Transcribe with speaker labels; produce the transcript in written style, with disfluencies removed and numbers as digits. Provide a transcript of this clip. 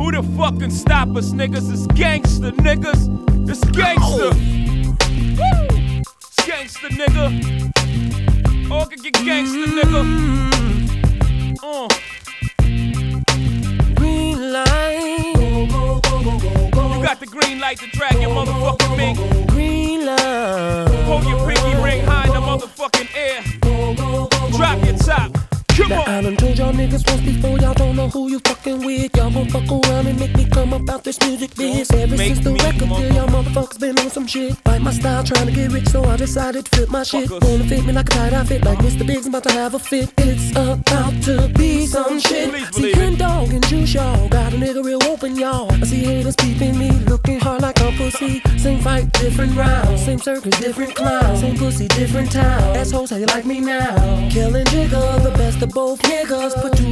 Speaker 1: Who the fuck can stop us, niggas? It's gangsta, niggas. It's gangsta. Woo! It's gangsta, nigga. All can get gangsta, nigga.
Speaker 2: Green light.
Speaker 1: You got the green light to drag your motherfucking mink.
Speaker 2: Green light.
Speaker 1: Hold your pinky ring high in the motherfucking air. Drop your top. Come
Speaker 2: Now
Speaker 1: on.
Speaker 2: I done told y'all niggas once before, y'all don't know who you fucking with. Y'all gon' fuck around and make me come about this music biz. Ever
Speaker 1: Make
Speaker 2: since the
Speaker 1: me
Speaker 2: record deal, y'all motherfuckers been on some shit. Like my style, trying to get rich, so I decided to flip my shit.
Speaker 1: Fuckers.
Speaker 2: Wanna fit me like a tight fit, like Mr. Biggs about to have a fit. It's about to be some shit.
Speaker 1: Please
Speaker 2: See
Speaker 1: believe it.
Speaker 2: Hen Dog and Juice, y'all got a nigga real open, y'all. I see haters peeping me, looking hard like a pussy. Same fight, different rounds. Same circus, different clowns. Same pussy, different town. Assholes, how you like me now? Killing Jigga, the best of both niggas. Put two